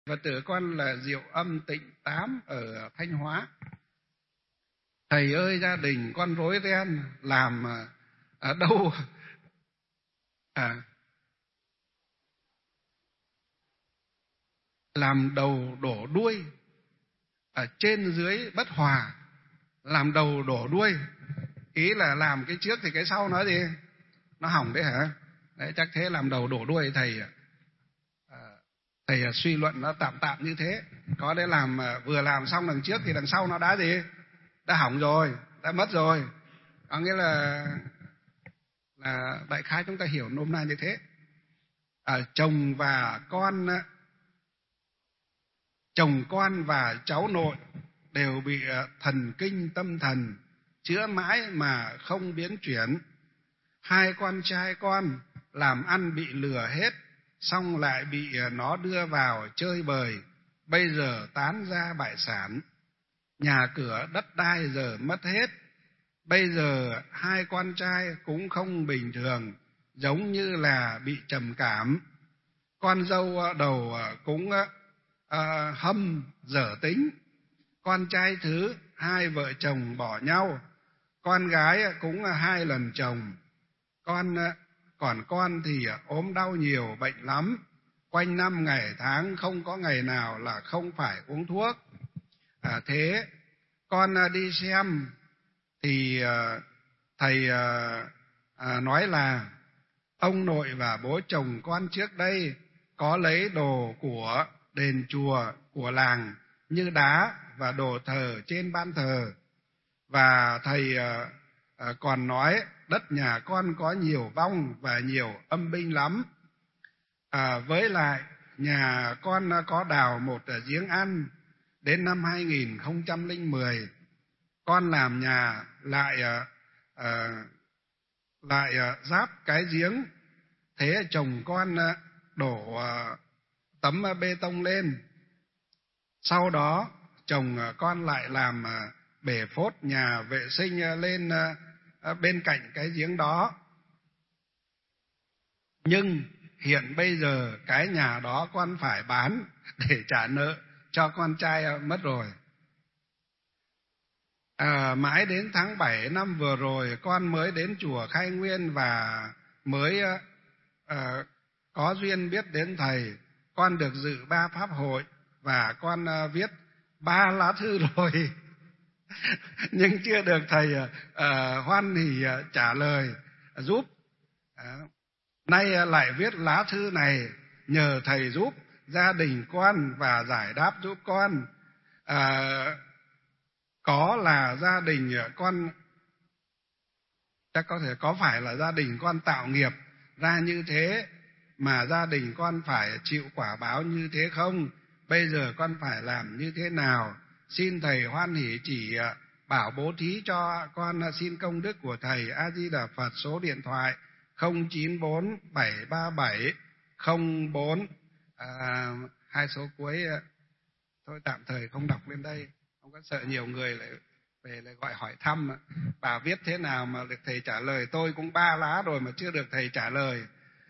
Phật tử con là Diệu Âm Tịnh Tám ở Thanh Hóa. Thầy ơi, gia đình con rối ren, làm ở đâu làm đầu đổ đuôi, ở trên dưới bất hòa, làm đầu đổ đuôi. Ý là làm cái trước thì cái sau nó gì? Nó hỏng đấy hả? Đấy, chắc thế, làm đầu đổ đuôi. Thầy suy luận nó tạm tạm như thế. Có đấy, làm vừa làm xong đằng trước thì đằng sau nó đã gì? Đã hỏng rồi, đã mất rồi. Có nghĩa là đại khái chúng ta hiểu nôm na như thế. Chồng con và cháu nội đều bị thần kinh tâm thần chữa mãi mà không biến chuyển. Hai con trai con làm ăn bị lừa hết, xong lại bị nó đưa vào chơi bời, bây giờ tán ra bại sản. Nhà cửa đất đai giờ mất hết. Bây giờ hai con trai cũng không bình thường, giống như là bị trầm cảm. Con dâu đầu cũng hâm dở tính. Con trai thứ hai vợ chồng bỏ nhau. Con gái cũng 2 lần chồng. Còn con thì ốm đau nhiều, bệnh lắm. Quanh năm ngày tháng không có ngày nào là không phải uống thuốc. Thế con đi xem thì thầy nói là ông nội và bố chồng con trước đây có lấy đồ của đền chùa của làng như đá và đồ thờ trên ban thờ. Và thầy còn nói đất nhà con có nhiều vong và nhiều âm binh lắm. Với lại nhà con có đào một giếng ăn. Đến năm 2010 con làm nhà lại giáp cái giếng. Thế chồng con đổ tấm bê tông lên. Sau đó chồng con lại làm bể phốt nhà vệ sinh lên bên cạnh cái giếng đó. Nhưng hiện bây giờ cái nhà đó con phải bán để trả nợ cho con trai mất rồi. Mãi đến tháng 7 năm vừa rồi con mới đến chùa Khai Nguyên và mới có duyên biết đến thầy. Con được dự 3 pháp hội và con viết 3 lá thư rồi nhưng chưa được thầy hoan hỉ trả lời giúp. Nay lại viết lá thư này nhờ thầy giúp gia đình con và giải đáp giúp con. Có là gia đình con, chắc có phải là gia đình con tạo nghiệp ra như thế mà gia đình con phải chịu quả báo như thế không? Bây giờ con phải làm như thế nào? Xin thầy hoan hỉ chỉ bảo bố thí cho con xin công đức của thầy. A Di Đà Phật. Số điện thoại 09473704. Hai số cuối thôi tạm thời không đọc lên đây, không có sợ nhiều người lại về lại gọi hỏi thăm. Bà viết thế nào mà được thầy trả lời? Tôi cũng 3 lá rồi mà chưa được thầy trả lời.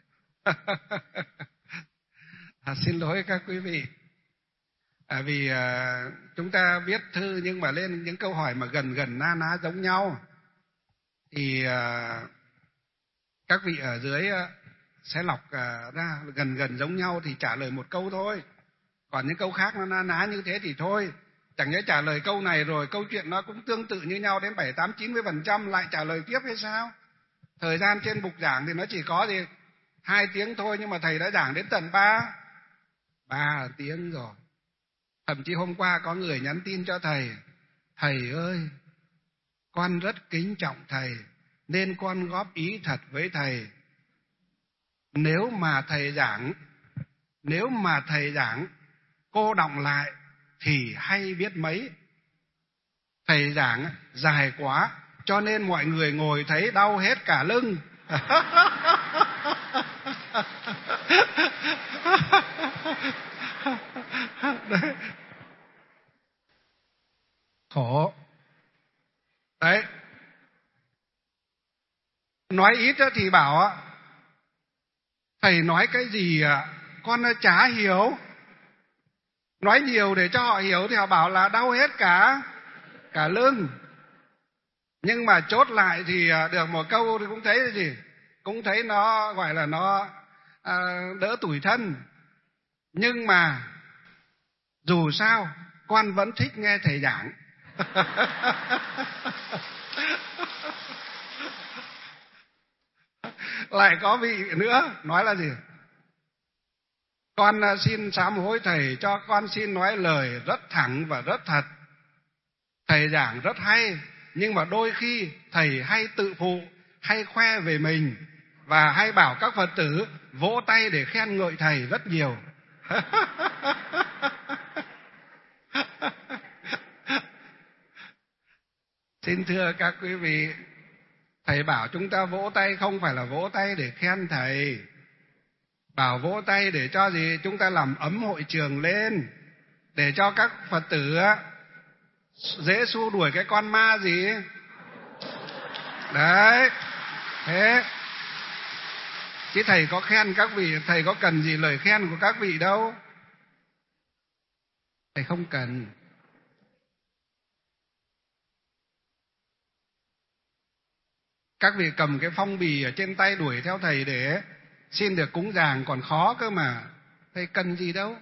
Xin lỗi các quý vị. Vì chúng ta viết thư nhưng mà lên những câu hỏi mà gần na ná giống nhau thì các vị ở dưới sẽ lọc ra gần giống nhau thì trả lời một câu thôi. Còn những câu khác nó na ná như thế thì thôi. Chẳng nhẽ trả lời câu này rồi câu chuyện nó cũng tương tự như nhau đến 7, 8, 90% lại trả lời tiếp hay sao? Thời gian trên bục giảng thì nó chỉ có 2 tiếng thôi, nhưng mà thầy đã giảng đến tận 3 tiếng rồi. Thậm chí hôm qua có người nhắn tin cho thầy: thầy ơi, con rất kính trọng thầy nên con góp ý thật với thầy. Nếu mà thầy giảng cô đọng lại thì hay biết mấy. Thầy giảng dài quá cho nên mọi người ngồi thấy đau hết cả lưng. Đấy. Khổ. Đấy. Nói ít thì bảo thầy nói cái gì con chả hiểu. Nói nhiều để cho họ hiểu thì họ bảo là đau hết cả lưng. Nhưng mà chốt lại thì được một câu thì cũng thấy là gì? Cũng thấy nó gọi là nó đỡ tủi thân. Nhưng mà dù sao con vẫn thích nghe thầy giảng. Lại có vị nữa nói là gì? Con xin sám hối thầy, cho con xin nói lời rất thẳng và rất thật. Thầy giảng rất hay, nhưng mà đôi khi thầy hay tự phụ, hay khoe về mình và hay bảo các Phật tử vỗ tay để khen ngợi thầy rất nhiều. Xin thưa các quý vị, thầy bảo chúng ta vỗ tay không phải là vỗ tay để khen thầy. Bảo vỗ tay để cho gì? Chúng ta làm ấm hội trường lên, để cho các Phật tử dễ xua đuổi cái con ma gì. Đấy, thế. Chứ thầy có khen các vị, thầy có cần gì lời khen của các vị đâu. Thầy không cần. Các vị cầm cái phong bì ở trên tay đuổi theo thầy để xin được cúng dường còn khó cơ mà. Thầy cần gì đâu.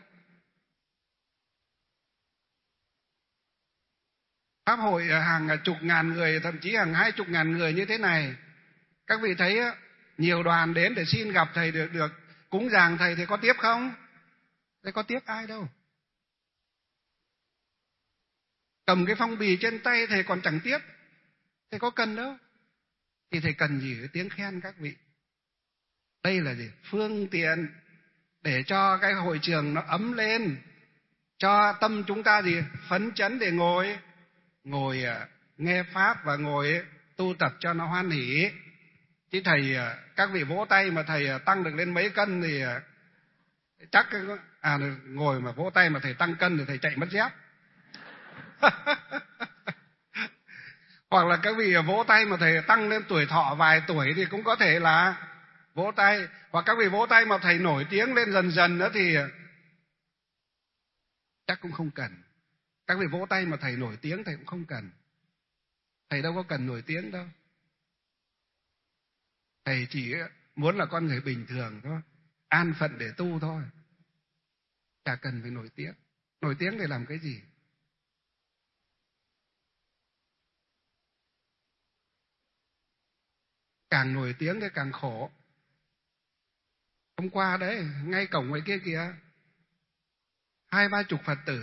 Pháp hội hàng chục ngàn người, thậm chí hàng 20.000 người như thế này. Các vị thấy nhiều đoàn đến để xin gặp thầy được cúng dường thầy thì có tiếp không? Thầy có tiếp ai đâu. Cầm cái phong bì trên tay thầy còn chẳng tiếp. Thầy có cần đâu. Thì thầy cần gì cái tiếng khen các vị. Đây là gì? Phương tiện để cho cái hội trường nó ấm lên, cho tâm chúng ta gì? Phấn chấn để ngồi nghe pháp và ngồi tu tập cho nó hoan hỷ. Chứ thầy, các vị vỗ tay mà thầy tăng được lên mấy cân thì chắc ngồi mà vỗ tay mà thầy tăng cân thì thầy chạy mất dép. Hoặc là các vị vỗ tay mà thầy tăng lên tuổi thọ vài tuổi thì cũng có thể là vỗ tay. Hoặc các vị vỗ tay mà thầy nổi tiếng lên dần dần nữa thì chắc cũng không cần. Các vị vỗ tay mà thầy nổi tiếng thầy cũng không cần. Thầy đâu có cần nổi tiếng đâu. Thầy chỉ muốn là con người bình thường thôi, an phận để tu thôi. Chả cần phải nổi tiếng. Nổi tiếng để làm cái gì? Càng nổi tiếng thì càng khổ. Hôm qua đấy, ngay cổng ngoài kia kìa, 20-30 Phật tử.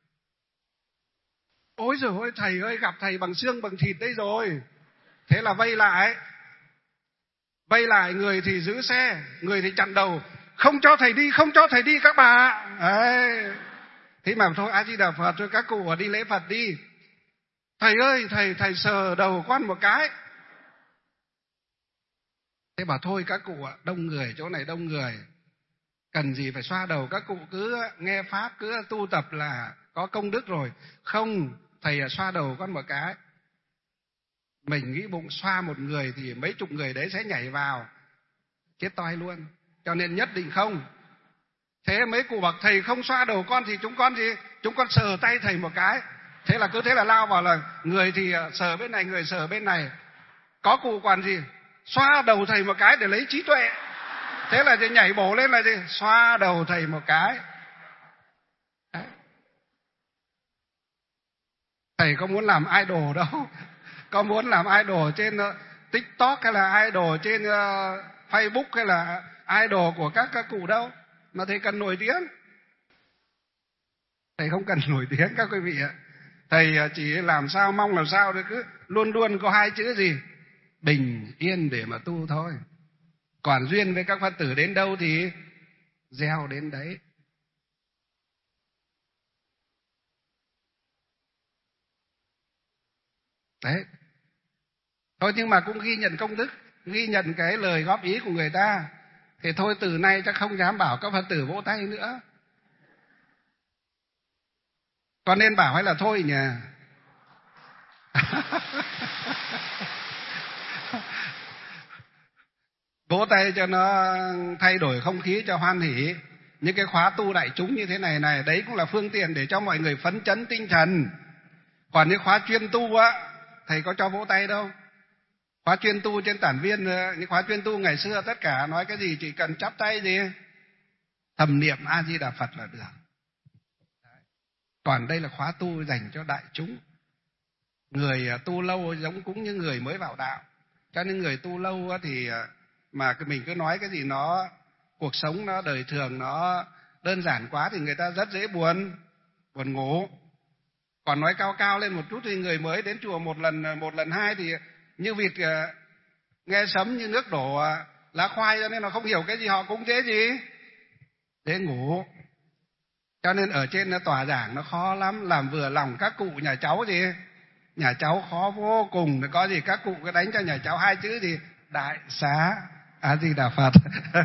Ôi giời ơi, thầy ơi, gặp thầy bằng xương bằng thịt đấy rồi. Thế là vây lại. Vây lại, người thì giữ xe, người thì chặn đầu. Không cho thầy đi, không cho thầy đi các bà. Đấy. Thế mà thôi, A Di Đà Phật, thôi các cụ đi lễ Phật đi. Thầy ơi, thầy sờ đầu con một cái. Thế bảo thôi các cụ ạ, đông người, chỗ này đông người. Cần gì phải xoa đầu, các cụ cứ nghe pháp, cứ tu tập là có công đức rồi. Không, thầy xoa đầu con một cái. Mình nghĩ bụng xoa một người thì mấy chục người đấy sẽ nhảy vào, chết toi luôn. Cho nên nhất định không. Thế mấy cụ bảo thầy không xoa đầu con thì chúng con gì? Chúng con sờ tay thầy một cái. Thế là cứ thế là lao vào, là người thì sờ bên này, người sờ bên này. Có cụ còn gì? Xoa đầu thầy một cái để lấy trí tuệ. Thế là nhảy bổ lên là gì? Xoa đầu thầy một cái. Đấy. Thầy có muốn làm idol đâu. Có muốn làm idol trên TikTok hay là idol trên Facebook hay là idol của các cụ đâu. Mà thầy cần nổi tiếng. Thầy không cần nổi tiếng các quý vị ạ. Thầy chỉ làm sao, mong làm sao để cứ luôn luôn có hai chữ gì? Bình yên để mà tu thôi. Còn duyên với các Phật tử đến đâu thì gieo đến đấy. Đấy. Thôi nhưng mà cũng ghi nhận công đức, ghi nhận cái lời góp ý của người ta. Thì thôi từ nay chắc không dám bảo các Phật tử vỗ tay nữa. Còn nên bảo hay là thôi nhỉ? Vỗ tay cho nó thay đổi không khí cho hoan hỉ. những cái khóa tu đại chúng như thế này này, đấy cũng là phương tiện để cho mọi người phấn chấn tinh thần. Còn những khóa chuyên tu á, thầy có cho vỗ tay đâu. Khóa chuyên tu trên Tản Viên, những khóa chuyên tu ngày xưa tất cả nói cái gì chỉ cần chắp tay gì, thầm niệm A Di Đà Phật là được. Còn đây là khóa tu dành cho đại chúng. Người tu lâu giống cũng như người mới vào đạo. Cho nên người tu lâu thì mà mình cứ nói cái gì nó cuộc sống nó đời thường nó đơn giản quá thì người ta rất dễ buồn ngủ. Còn nói cao cao lên một chút thì người mới đến chùa một lần hai thì như vịt nghe sấm, như nước đổ lá khoai, cho nên nó không hiểu cái gì họ cũng dễ ngủ. Cho nên ở trên tòa giảng nó khó lắm, làm vừa lòng các cụ nhà cháu gì, nhà cháu khó vô cùng. Có gì các cụ cứ đánh cho nhà cháu hai chữ gì, Đại Xá A Di Đà Phật.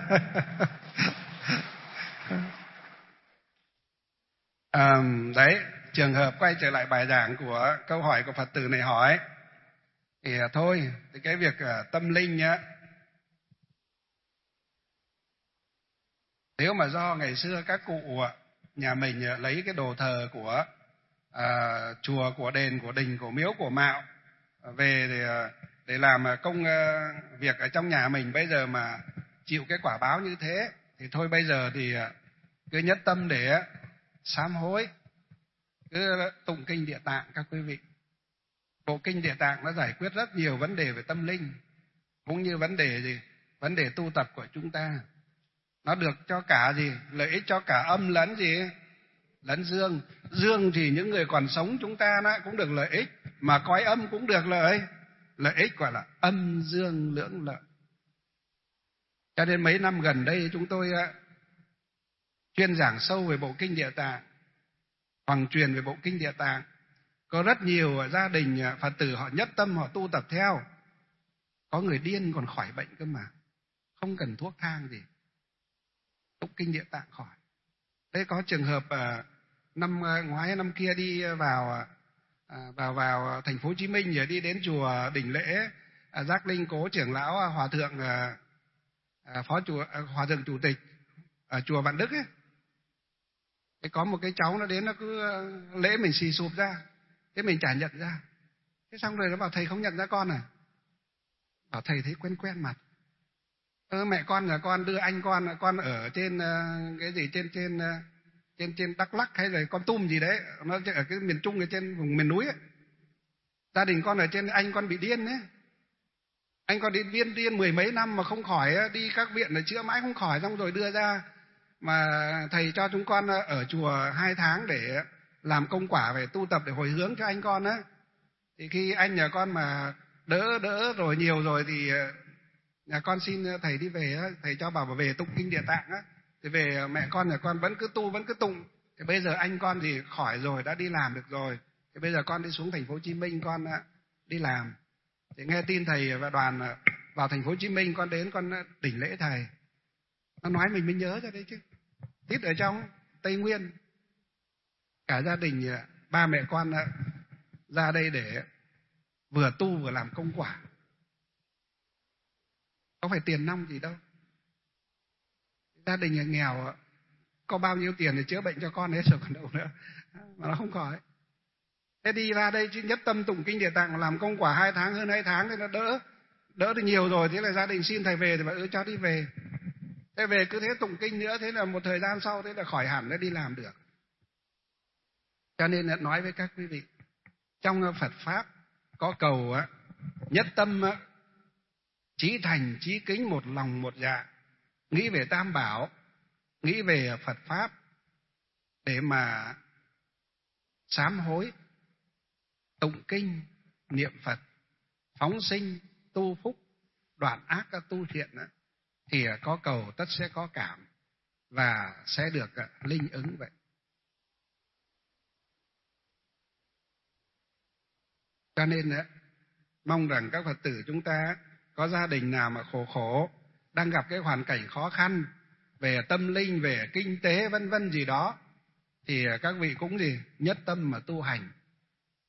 Đấy, trường hợp quay trở lại bài giảng của câu hỏi của Phật tử này hỏi thì thôi, thì cái việc tâm linh nhá, nếu mà do ngày xưa các cụ nhà mình lấy cái đồ thờ của chùa, của đền, của đình, của miếu, của mạo về để làm công việc ở trong nhà mình, bây giờ mà chịu cái quả báo như thế thì thôi, bây giờ thì cứ nhất tâm để sám hối, cứ tụng kinh Địa Tạng các quý vị. Bộ kinh Địa Tạng nó giải quyết rất nhiều vấn đề về tâm linh, cũng như vấn đề gì, vấn đề tu tập của chúng ta. Nó được cho cả gì, lợi ích cho cả âm lẫn gì, lẫn dương. Dương thì những người còn sống chúng ta nó cũng được lợi ích, mà cõi âm cũng được lợi ích, gọi là âm dương lưỡng lợi. Cho nên mấy năm gần đây chúng tôi chuyên giảng sâu về bộ kinh Địa Tạng, hoàng truyền về bộ kinh Địa Tạng. Có rất nhiều gia đình Phật tử họ nhất tâm, họ tu tập theo. Có người điên còn khỏi bệnh cơ mà, không cần thuốc thang gì, tụng kinh Địa Tạng khỏi. Thế có trường hợp năm ngoái năm kia đi vào thành phố Hồ Chí Minh, rồi đi đến chùa Đỉnh Lễ Giác Linh Cố trưởng lão hòa thượng hòa thượng chủ tịch ở chùa Vạn Đức ấy. Thế có một cái cháu nó đến, nó cứ lễ mình xì sụp ra, thế mình chả nhận ra. Thế xong rồi nó bảo thầy không nhận ra con à? Bảo thầy thấy quen quen mặt. Mẹ con là con đưa anh con ở trên cái gì trên Đắk Lắk hay là Kon Tum gì đấy, nó ở cái miền Trung, ở trên vùng miền núi ấy. Gia đình con ở trên, anh con bị điên ấy. Anh con đi điên mười mấy năm mà không khỏi ấy, đi các viện để chữa mãi không khỏi, xong rồi đưa ra mà thầy cho chúng con ở chùa 2 tháng để làm công quả về tu tập để hồi hướng cho anh con á. Thì khi anh nhà con mà đỡ rồi nhiều rồi thì nhà con xin thầy đi về á, thầy cho bảo về tụng kinh Địa Tạng á. Thì về mẹ con nhà con vẫn cứ tu, vẫn cứ tụng. Thì bây giờ anh con thì khỏi rồi, đã đi làm được rồi. Thì bây giờ con đi xuống thành phố Hồ Chí Minh, con đi làm. Thì nghe tin thầy và đoàn vào thành phố Hồ Chí Minh, con đến con đỉnh lễ thầy. Nó nói mình mới nhớ ra đấy chứ. Tít ở trong Tây Nguyên, cả gia đình ba mẹ con ra đây để vừa tu vừa làm công quả. Có phải tiền nong gì đâu. Gia đình nghèo có bao nhiêu tiền để chữa bệnh cho con hết rồi còn đâu nữa, mà nó không có ấy. Thế đi ra đây chứ nhất tâm tụng kinh Địa Tạng, làm công quả 2 tháng, hơn 2 tháng thì nó đỡ được nhiều rồi. Thế là gia đình xin thầy về thì bảo cho đi về. Thế về cứ thế tụng kinh nữa, thế là một thời gian sau thế là khỏi hẳn, nó đi làm được. Cho nên là nói với các quý vị, trong Phật pháp có cầu nhất tâm, chí thành chí kính, một lòng một dạ, nghĩ về Tam Bảo, nghĩ về Phật pháp để mà sám hối, tụng kinh, niệm Phật, phóng sinh, tu phúc, đoạn ác, tu thiện, thì có cầu tất sẽ có cảm và sẽ được linh ứng vậy. Cho nên mong rằng các Phật tử chúng ta có gia đình nào mà khổ đang gặp cái hoàn cảnh khó khăn về tâm linh, về kinh tế vân vân gì đó, thì các vị cũng gì nhất tâm mà tu hành.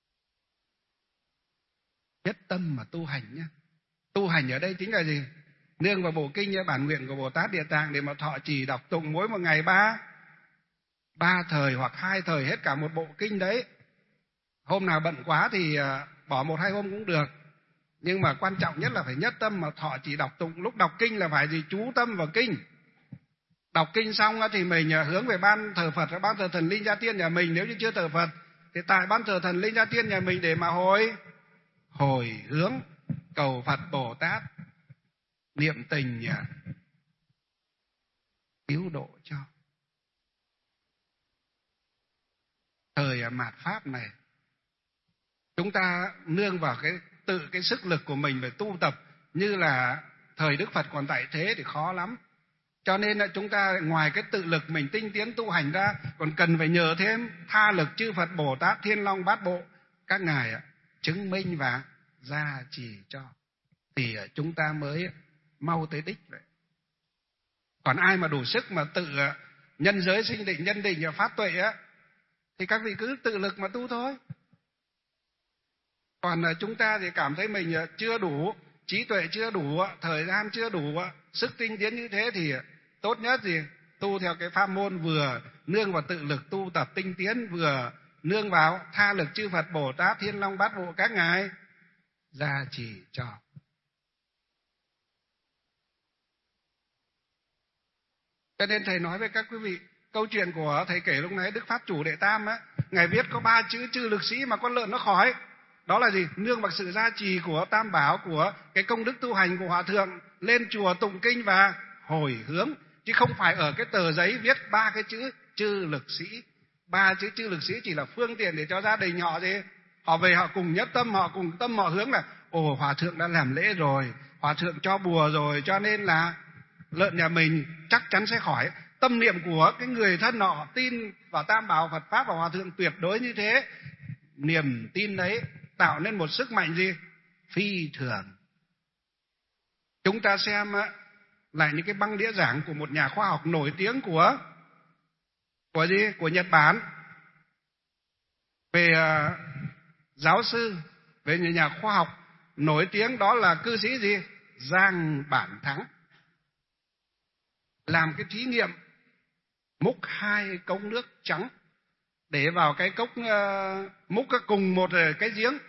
Nhất tâm mà tu hành nhé. Tu hành ở đây chính là gì? nương vào bộ kinh bản nguyện của Bồ Tát Địa Tạng để mà thọ trì đọc tụng mỗi một ngày ba thời hoặc 2 thời hết cả một bộ kinh đấy. Hôm nào bận quá thì bỏ 1-2 hôm cũng được. Nhưng mà quan trọng nhất là phải nhất tâm mà thọ trì đọc tụng. Lúc đọc kinh là phải gì? Chú tâm vào kinh. Đọc kinh xong thì mình hướng về ban thờ Phật, ban thờ thần linh gia tiên nhà mình. Nếu như chưa thờ Phật thì tại ban thờ thần linh gia tiên nhà mình để mà hồi hướng cầu Phật Bồ Tát niệm tình cứu độ cho. Thời mạt Pháp này, chúng ta nương vào cái sức lực của mình về tu tập, như là thời Đức Phật còn tại thế thì khó lắm. Cho nên là chúng ta ngoài cái tự lực mình tinh tiến tu hành ra, còn cần phải nhờ thêm tha lực chư Phật Bồ Tát Thiên Long Bát Bộ các ngài chứng minh và gia trì cho, thì chúng ta mới mau tới đích vậy. Còn ai mà đủ sức mà tự nhân giới sinh định, nhân định và pháp tuệ thì các vị cứ tự lực mà tu thôi. Còn chúng ta thì cảm thấy mình chưa đủ trí tuệ, chưa đủ thời gian, chưa đủ sức tinh tiến như thế thì tốt nhất gì tu theo cái pháp môn vừa nương vào tự lực tu tập tinh tiến, vừa nương vào tha lực chư Phật Bồ Tát Thiên Long Bát Bộ các ngài gia trì cho. Cho nên thầy nói với các quý vị, câu chuyện của thầy kể lúc nãy Đức Pháp Chủ Đệ Tam ngài viết có 3 chữ chư lực sĩ mà con lợn nó khỏi. Đó là gì? Nương vào sự gia trì của Tam Bảo, của cái công đức tu hành của Hòa Thượng, lên chùa tụng kinh và hồi hướng, chứ không phải ở cái tờ giấy viết 3 cái chữ chư lực sĩ. 3 chữ chư lực sĩ chỉ là phương tiện để cho gia đình họ gì, họ về họ cùng nhất tâm, họ cùng tâm họ hướng là Hòa Thượng đã làm lễ rồi, Hòa Thượng cho bùa rồi, cho nên là lợn nhà mình chắc chắn sẽ khỏi. Tâm niệm của cái người thân họ tin vào Tam Bảo Phật Pháp và Hòa Thượng tuyệt đối như thế, niềm tin đấy tạo nên một sức mạnh gì? Phi thường. Chúng ta xem lại những cái băng đĩa giảng của một nhà khoa học nổi tiếng của Nhật Bản, về giáo sư, về nhà khoa học nổi tiếng, đó là cư sĩ gì? Giang Bản Thắng. Làm cái thí nghiệm múc 2 cốc nước trắng để vào cái cốc, múc cùng một cái giếng,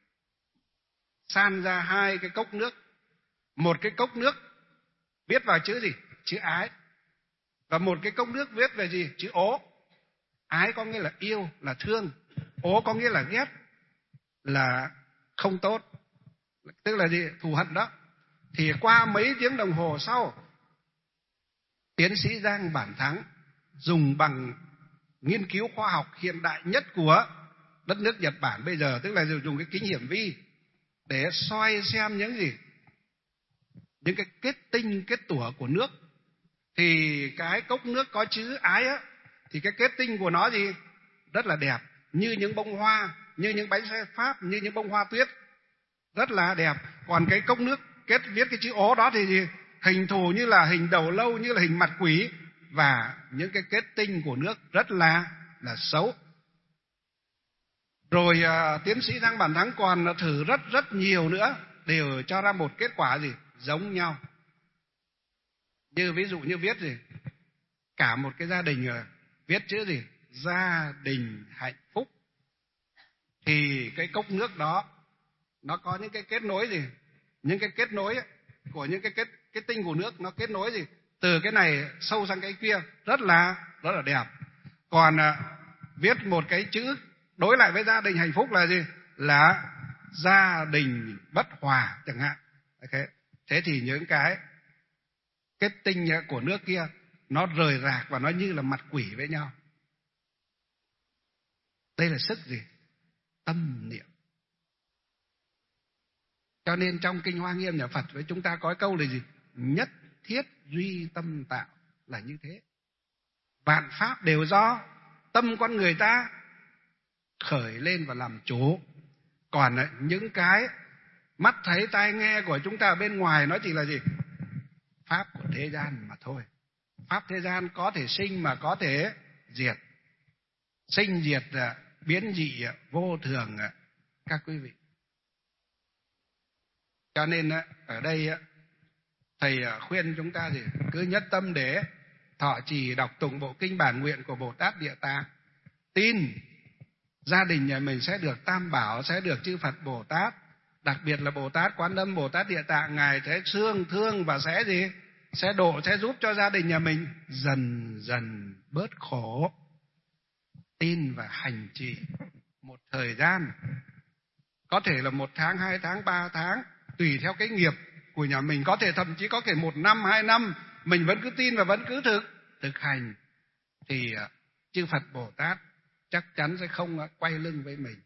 san ra 2 cái cốc nước. Một cái cốc nước viết vào chữ gì? Chữ ái. Và một cái cốc nước viết về gì? Chữ ố. Ái có nghĩa là yêu, là thương. Ố có nghĩa là ghét, là không tốt, tức là gì? Thù hận đó. Thì qua mấy tiếng đồng hồ sau, tiến sĩ Giang Bản Thắng dùng bằng nghiên cứu khoa học hiện đại nhất của đất nước Nhật Bản bây giờ, tức là dùng cái kính hiển vi để soi xem những gì? Những cái kết tinh, kết tủa của nước. Thì cái cốc nước có chữ ái thì cái kết tinh của nó gì? Rất là đẹp, như những bông hoa, như những bánh xe Pháp, như những bông hoa tuyết, rất là đẹp. Còn cái cốc nước viết cái chữ ố đó thì gì? Hình thù như là hình đầu lâu, như là hình mặt quỷ, và những cái kết tinh của nước rất là xấu. Rồi tiến sĩ Giang Bản Thắng còn thử rất nhiều nữa, đều cho ra một kết quả gì? Giống nhau. Như ví dụ như viết gì? Cả một cái gia đình viết chữ gì? Gia đình hạnh phúc. Thì cái cốc nước đó nó có những cái kết nối gì? Những cái kết nối của những cái kết tinh của nước, nó kết nối gì? Từ cái này sâu sang cái kia, rất là đẹp. Còn viết một cái chữ đối lại với gia đình hạnh phúc là gì? Là gia đình bất hòa chẳng hạn. Thế thì những cái kết tinh của nước kia nó rời rạc và nó như là mặt quỷ với nhau. Đây là sức gì? Tâm niệm. Cho nên trong Kinh Hoa Nghiêm nhà Phật với chúng ta có câu là gì? Nhất thiết duy tâm tạo, là như thế. Vạn pháp đều do tâm con người ta khởi lên và làm chủ. Còn những cái mắt thấy tai nghe của chúng ta ở bên ngoài nó chỉ là gì? Pháp của thế gian mà thôi. Pháp thế gian có thể sinh mà có thể diệt. Sinh diệt biến dị vô thường các quý vị. Cho nên ở đây Thầy khuyên chúng ta gì? Cứ nhất tâm để thọ trì đọc tụng bộ kinh bản nguyện của Bồ Tát Địa Tạng. Tin gia đình nhà mình sẽ được Tam Bảo, sẽ được chư Phật Bồ Tát, đặc biệt là Bồ Tát Quán Âm, Bồ Tát Địa Tạng, Ngài sẽ thương và sẽ gì? Sẽ độ, sẽ giúp cho gia đình nhà mình dần dần bớt khổ. Tin và hành trì một thời gian, có thể là 1 tháng, 2 tháng, 3 tháng, tùy theo cái nghiệp của nhà mình, có thể thậm chí có thể 1 năm, 2 năm, mình vẫn cứ tin và vẫn cứ thực hành, thì chư Phật Bồ Tát chắc chắn sẽ không quay lưng với mình.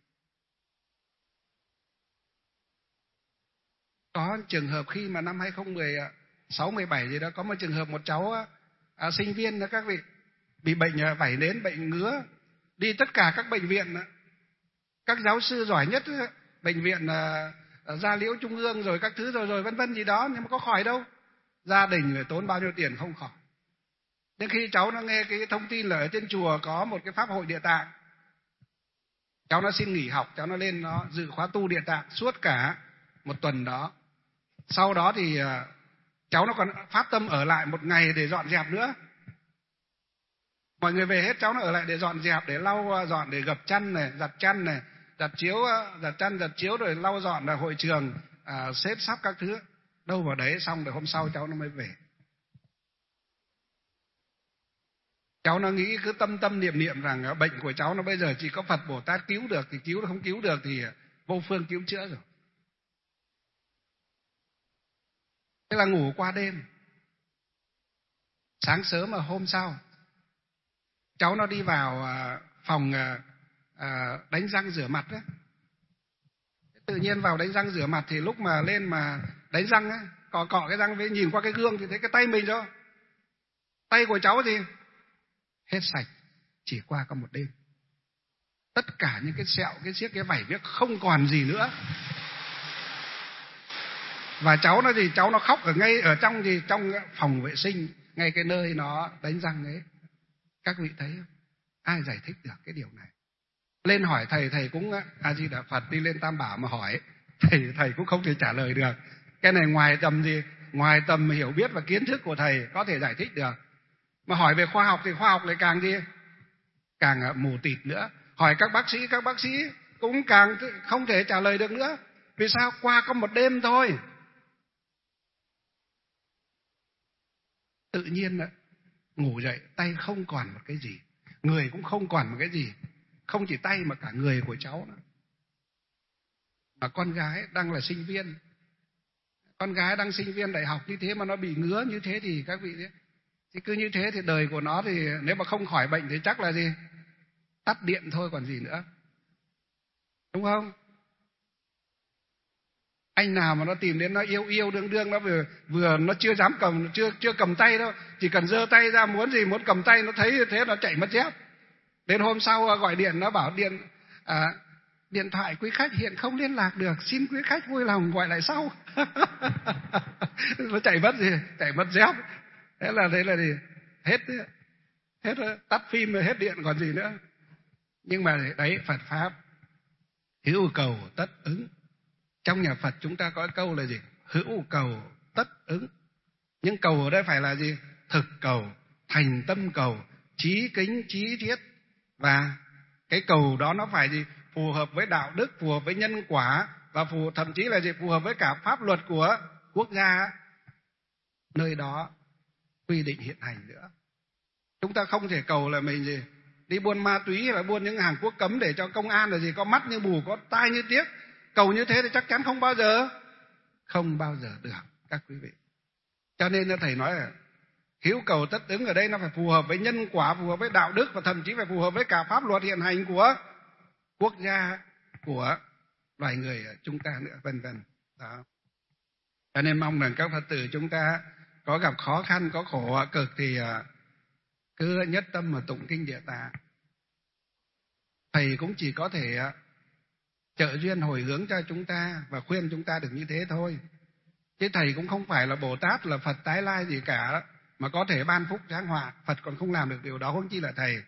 Có trường hợp khi mà năm 2016, 17 gì đó, có một trường hợp một cháu sinh viên đó các vị, bị bệnh vảy nến, bệnh ngứa, đi tất cả các bệnh viện, các giáo sư giỏi nhất, bệnh viện Gia Liễu Trung ương rồi các thứ rồi vân vân gì đó, nhưng mà có khỏi đâu. Gia đình phải tốn bao nhiêu tiền không khỏi. Đến khi cháu nó nghe cái thông tin là ở trên chùa có một cái pháp hội Địa Tạng, cháu nó xin nghỉ học, cháu nó lên nó dự khóa tu Địa Tạng suốt cả 1 tuần đó. Sau đó thì cháu nó còn phát tâm ở lại 1 ngày để dọn dẹp nữa. Mọi người về hết, cháu nó ở lại để dọn dẹp, để lau dọn, để gập chăn này, giặt chăn này, giặt chiếu, giặt chăn, giặt chiếu, rồi lau dọn là hội trường, xếp sắp các thứ. Đâu vào đấy, xong rồi hôm sau cháu nó mới về. Cháu nó nghĩ cứ tâm niệm rằng bệnh của cháu nó bây giờ chỉ có Phật Bồ Tát cứu được thì cứu, không cứu được thì vô phương cứu chữa rồi. Thế là ngủ qua đêm. Sáng sớm mà hôm sau, cháu nó đi vào phòng đánh răng rửa mặt đó. Tự nhiên vào đánh răng rửa mặt thì lúc mà lên mà đánh răng á, cọ cái răng với nhìn qua cái gương thì thấy cái tay mình rồi. Tay của cháu gì? Hết sạch, chỉ qua có 1 đêm. Tất cả những cái sẹo, cái xiếc, cái vảy viếc không còn gì nữa. Và cháu nó gì? Cháu nó khóc ở ngay ở trong gì? Trong phòng vệ sinh, ngay cái nơi nó đánh răng ấy. Các vị thấy không? Ai giải thích được cái điều này? Lên hỏi thầy, thầy cũng A Di Đà Phật, đi lên Tam Bảo mà hỏi, thầy cũng không thể trả lời được. Cái này ngoài tầm gì? Ngoài tầm hiểu biết và kiến thức của thầy có thể giải thích được. Mà hỏi về khoa học thì khoa học lại càng gì? Càng mù tịt nữa. Hỏi các bác sĩ cũng càng không thể trả lời được nữa. Vì sao? Qua có 1 đêm thôi. Tự nhiên ngủ dậy tay không còn một cái gì, người cũng không còn một cái gì. Không chỉ tay mà cả người của cháu nữa. Mà con gái đang là sinh viên, con gái đang sinh viên đại học như thế mà nó bị ngứa như thế thì các vị, thì cứ như thế thì đời của nó thì nếu mà không khỏi bệnh thì chắc là gì? Tắt điện thôi còn gì nữa. Đúng không? Anh nào mà nó tìm đến nó yêu đương nó vừa nó chưa dám cầm, chưa cầm tay đâu, chỉ cần giơ tay ra muốn cầm tay, nó thấy như thế nó chạy mất dép. Đến hôm sau gọi điện, nó bảo điện thoại quý khách hiện không liên lạc được, xin quý khách vui lòng gọi lại sau. Nó chạy mất dép. Thế là gì? Hết tắt phim rồi, hết điện còn gì nữa. Nhưng mà đấy, Phật pháp hữu cầu tất ứng. Trong nhà Phật chúng ta có câu là gì? Hữu cầu tất ứng. Nhưng cầu ở đây phải là gì? Thực cầu, thành tâm cầu, chí kính, chí thiết. Và cái cầu đó nó phải gì? Phù hợp với đạo đức, phù hợp với nhân quả, và thậm chí là gì? Phù hợp với cả pháp luật của quốc gia nơi đó quy định hiện hành nữa. Chúng ta không thể cầu là mình gì? Đi buôn ma túy hay là buôn những hàng quốc cấm để cho công an là gì? Có mắt như mù, có tai như điếc. Cầu như thế thì chắc chắn không bao giờ được các quý vị. Cho nên thầy nói là hữu cầu tất ứng ở đây nó phải phù hợp với nhân quả, phù hợp với đạo đức, và thậm chí phải phù hợp với cả pháp luật hiện hành của quốc gia, của loài người chúng ta nữa, vân vân. Đó. Cho nên mong rằng các Phật tử chúng ta có gặp khó khăn, có khổ cực thì cứ nhất tâm mà tụng kinh Địa Tạng. Thầy cũng chỉ có thể trợ duyên hồi hướng cho chúng ta và khuyên chúng ta được như thế thôi. Chứ thầy cũng không phải là Bồ Tát, là Phật tái lai gì cả, mà có thể ban phúc giáng họa. Phật còn không làm được điều đó, huống chi là thầy.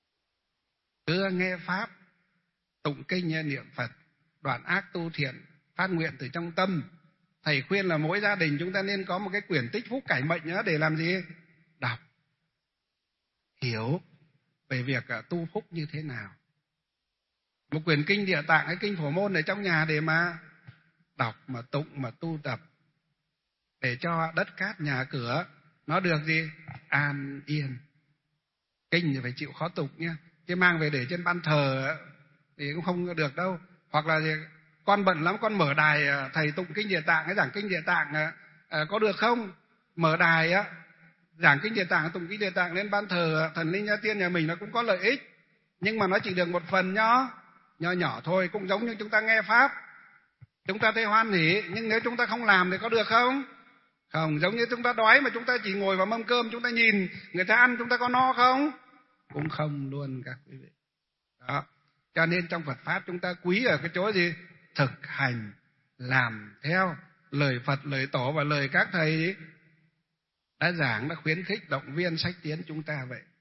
Cứ nghe pháp, tụng kinh, niệm Phật, đoạn ác tu thiện, phát nguyện từ trong tâm. Thầy khuyên là mỗi gia đình chúng ta nên có một cái quyển tích phúc cải mệnh nữa để làm gì? Đọc, hiểu về việc tu phúc như thế nào. Một quyển kinh Địa Tạng hay kinh Phổ Môn ở trong nhà để mà đọc, mà tụng, mà tu tập, để cho đất cát nhà cửa nó được gì? An yên. Kinh thì phải chịu khó tụng nha, chứ mang về để trên ban thờ thì cũng không được đâu. Hoặc là gì? Con bận lắm, con mở đài thầy tụng kinh Địa Tạng hay giảng kinh Địa Tạng có được không? Mở đài giảng kinh Địa Tạng, tụng kinh Địa Tạng lên ban thờ thần linh gia tiên nhà mình, nó cũng có lợi ích, nhưng mà nó chỉ được một phần nho nhỏ thôi. Cũng giống như chúng ta nghe pháp, chúng ta thấy hoan hỉ, nhưng nếu chúng ta không làm thì có được không? Không. Giống như chúng ta đói mà chúng ta chỉ ngồi vào mâm cơm, chúng ta nhìn người ta ăn, chúng ta có no không? Cũng không luôn các quý vị. Đó. Cho nên trong Phật pháp chúng ta quý ở cái chỗ gì? Thực hành, làm theo lời Phật, lời Tổ và lời các thầy đã giảng, đã khuyến khích, động viên, sách tiến chúng ta vậy.